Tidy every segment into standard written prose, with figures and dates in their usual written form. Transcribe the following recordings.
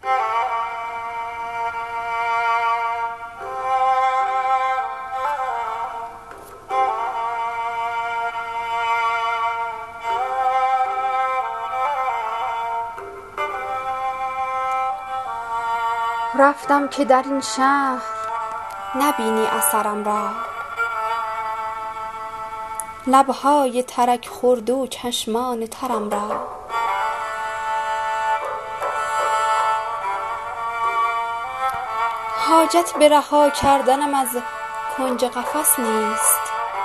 رفتم که در این شهر نبینی اثرم را، لبهای ترک خورده و چشمان ترم را. حاجت به رها کردنم از کنج قفس نیست،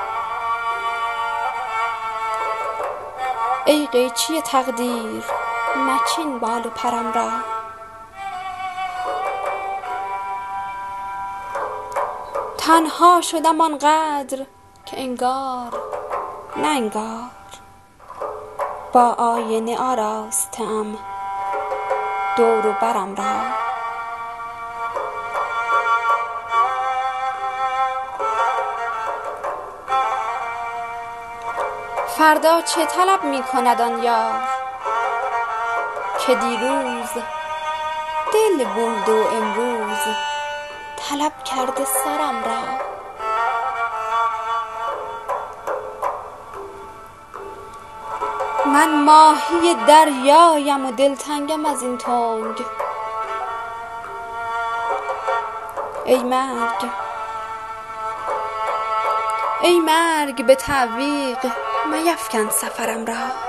ای قیچی تقدیر مچین بال و پرم را. تنها شدم آنقدر که انگار نه انگار با آینه آراسته ام دور و برم را. فردا چه طلب می کند آن یار که دیروز دل برد و امروز طلب کرده سرم را. من ماهی دریایم و دلتنگم از این تنگ، ای مرگ به تعویق میفکن سفرم را.